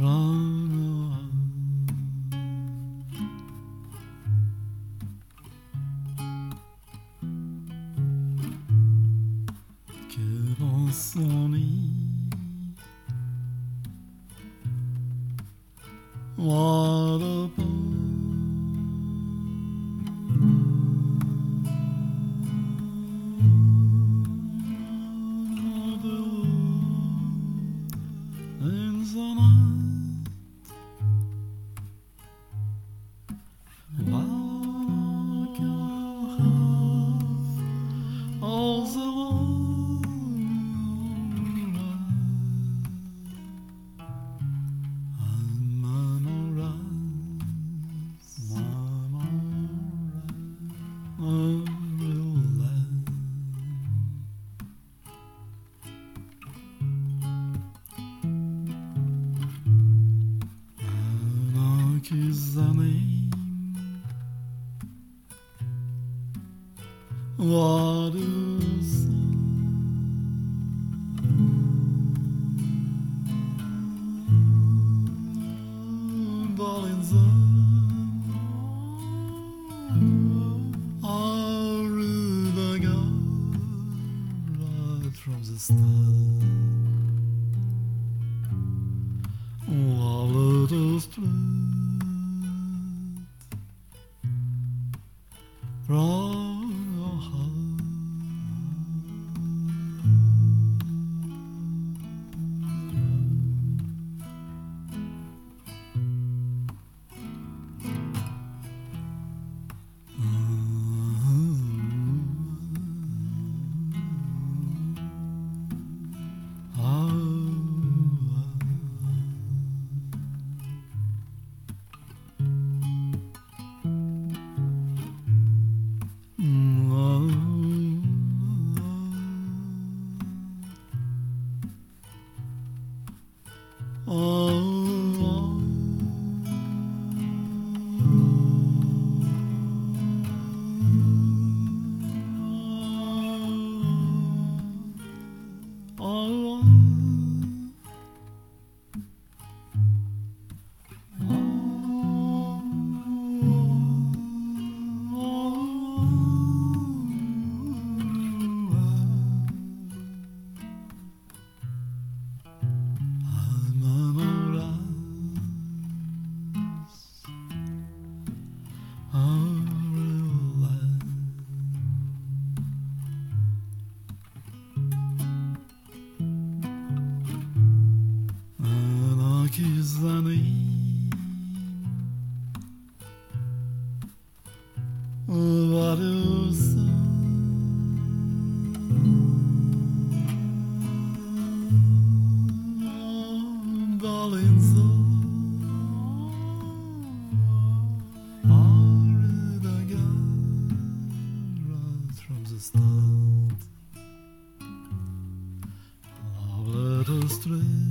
Que dans son lit, what a in the night, like you have all the is the name. What is darling, I read the girl right from the start. While it is true from your heart, is the name. What is darling, I read again right from the start. Love, let us stray.